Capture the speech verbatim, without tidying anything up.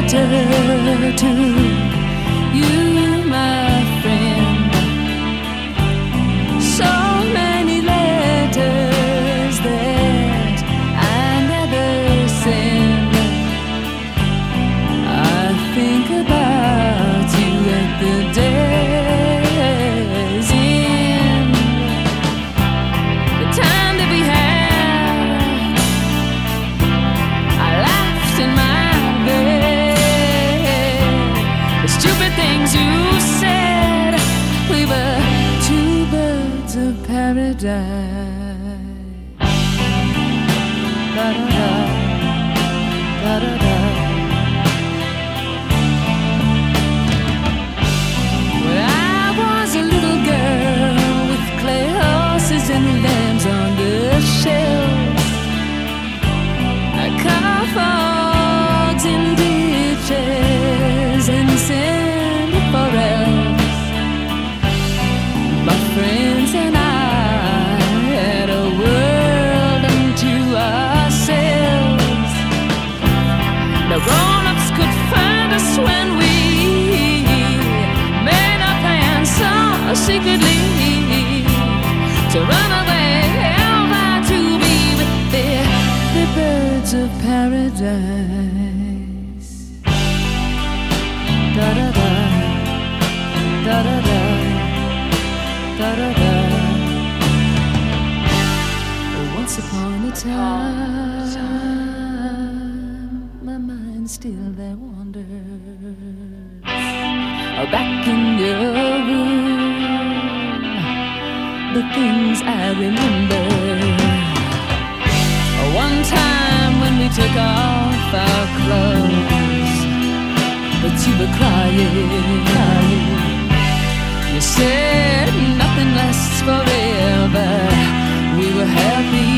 letter to you, my friend. So many letters that I never send. I think about you at the day's end. The time that we had, I laughed in my bed. The stupid things you said, we were two birds of paradise. Da-da-da, da-da-da. When I was a little girl with clay horses and lambs on the shelf, I car fogs in ditches and send for elves. My friends and I had a world unto ourselves. No grown-ups could find us when we made our plans so secretly to run away, ever to be with the, the birds of paradise. Da-da-da, da-da-da, da-da-da. Once upon a time, my mind still there wanders. Back in your room, the things I remember. One time when we took off our clothes, but you were crying, crying. You said nothing lasts forever. We were happy